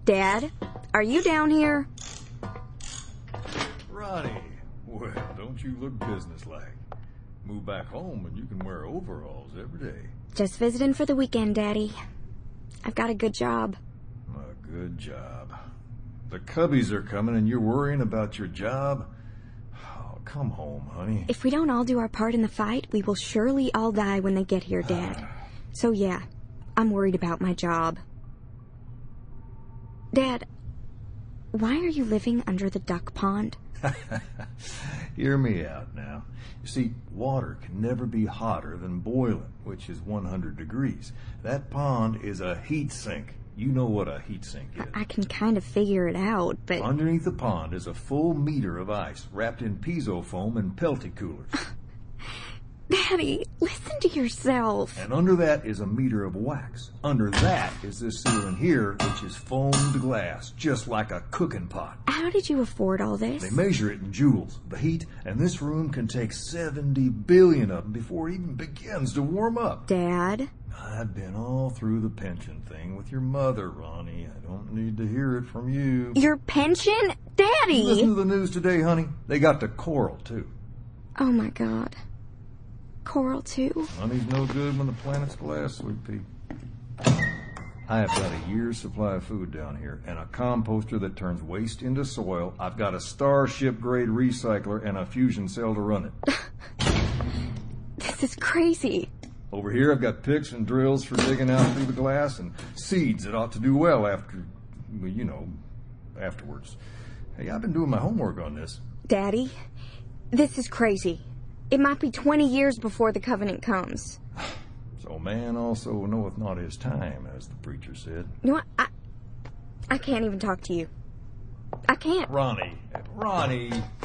Dad, are you down here? Ronnie, well, don't you look businesslike. Move back home and you can wear overalls every day. Just visiting for the weekend, Daddy. I've got a good job. A good job. The Cubbies are coming and you're worrying about your job? Oh, come home, honey. If we don't all do our part in the fight, we will surely all die when they get here, Dad. So yeah, I'm worried about my job. Dad, why are you living under the duck pond? Hear me out now. You see, water can never be hotter than boiling, which is 100 degrees. That pond is a heat sink. You know what a heat sink is. I can kind of figure it out, but... Underneath the pond is a full meter of ice wrapped in piezo foam and Pelty coolers. Daddy, listen to yourself. And under that is a meter of wax. Under that is this ceiling here, which is foamed glass, just like a cooking pot. How did you afford all this? They measure it in joules, the heat, and this room can take 70 billion of them before it even begins to warm up. Dad? I've been all through the pension thing with your mother, Ronnie. I don't need to hear it from you. Your pension? Daddy! Listen to the news today, honey. They got the coral, too. Oh, my God. Coral, too? Money's no good when the planet's glass, sweet pea. I have got a year's supply of food down here and a composter that turns waste into soil. I've got a Starship-grade recycler and a fusion cell to run it. This is crazy. Over here, I've got picks and drills for digging out through the glass and seeds that ought to do well after, well, you know, afterwards. Hey, I've been doing my homework on this. Daddy, this is crazy. It might be 20 years before the covenant comes. So man also knoweth not his time, as the preacher said. You know what? I can't even talk to you. I can't. Ronnie.